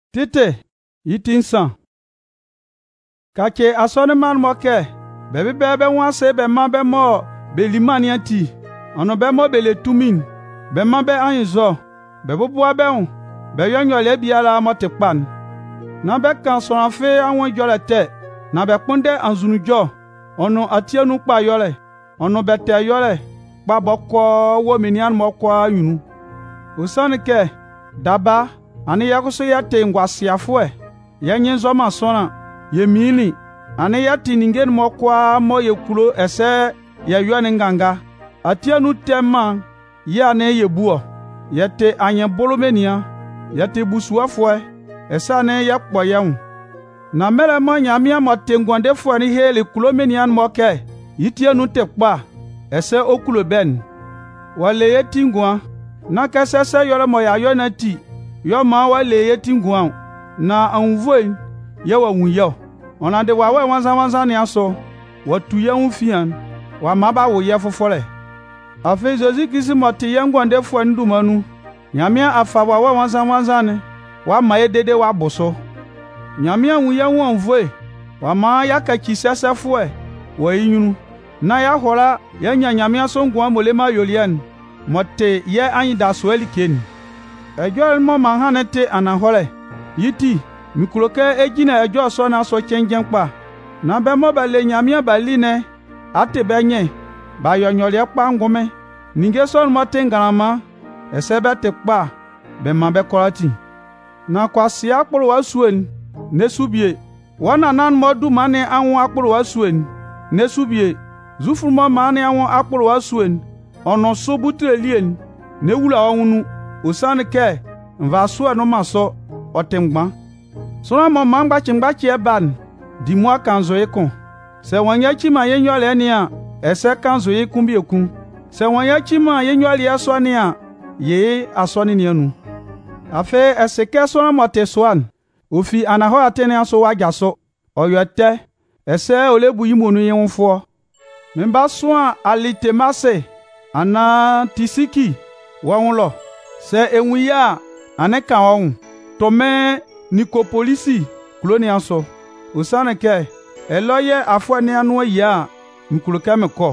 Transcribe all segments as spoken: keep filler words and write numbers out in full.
Tite, yitinsan. Kake asone man moke, bebe bebe wanse be man be mo be limani anti, ono be mo be le tumin, be man be anyizo, be bobo be on, be yonyo le biala mo te pan. Na be kan so anfe awon jo le te, na be punde anzunu jo, ono atienu pa yole, ono be te yole, pa boko wo minian mo kwa yunu. Usane ke, daba, ani yakuso ya te ngwasi afwe, ya nyenzo masona, ye mili, ani ya tiningen mo kwa mo ye kulo ese ya yuane nganga, atienu tema, ya ne ye buo, ya te anye bolomenia, ya te busu afwe, esa ne ya kpo yaun. Na mele mo nyamia mo te ngwande fwe ni hele kulo menian mo ke, itienu te kpa, ese okulo ben. Wale ye tingwa, na kesese yole mo ya yo na ti, yo ma wale ye tingwa, na anvoin, ye wa wunyo. Onande wa we wanza wanza ni aso, wa tuye unfian, wa maba wo ye fofole. Afe Jozi kisi mo te ye ngwande fwe ndumanu, nyamia afa wa we wanza wanza ni, wa ma ye dede wa boso. Nyamia wunye wanvoe, wa ma ya kachisese fwe, wa inyunu. Na ya hola, ya nyamia songwa molema yolian, mote ye anyi da sweli keni. Ejo mo manhane te anahole, yiti, mikuloke ejine ejo so na so chenjen pa. Na be mo bale nyamia baline, ate benye, ba yonyole pa ngome, ninge son mote ngarama, esebe te pa, be mabe kolati. Na kwa si akpolo wa suen, ne subie, wana nan modu mane anwo akpolo wa suen, ne subie, zufu mo mane anwo akpolo wa suen, ono so butre lien, ne wula wunu, usane ke, mva suwe no maso, otengba. Sona mo mangba chingba chie ban, di mwa kanzo yekon. Se wanya chima yenyo lenia, ese kanzo yekumbi yekun. Se wanya chima yenyo lia soania, ye aswani nienu. Afe eseke sona mo te swan, ufi anaho atene aso wajaso, oyote, ese olebu yimonu yenfo. Memba swan alitemase, ana tisiki, waunlo. Se enwiya, aneka waun, tome Nikopolisi, kloni anso. Usane ke, eloye afwa ni anwa ya, mkuluke meko.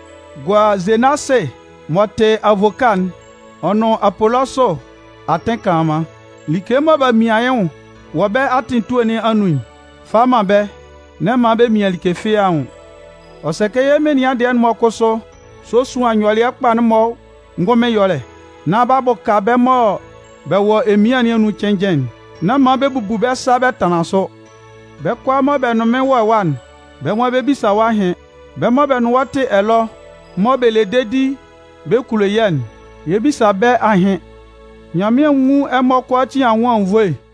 Gwa zenase, mote avokan, ono apoloso, atenka ama. Likema ba miayon, wabe atintu ni anui. Fama be, nema be mialike fiyaun. Oseke ye meni adian mokoso, so suwa nywali akpa ni mo, ngome yole. Na babo kabe mo, be wo emiani anu chenjen. Na ma be bubu be sabe tanaso. Be kwa mo be no me wo wan. Be mo be bisa wa he. Be mo be no wate elo. Mo be le dedi. Be kulo yen. Ye bisa be ahe. Nyame nwu e mo kwa chi anwo anvoe.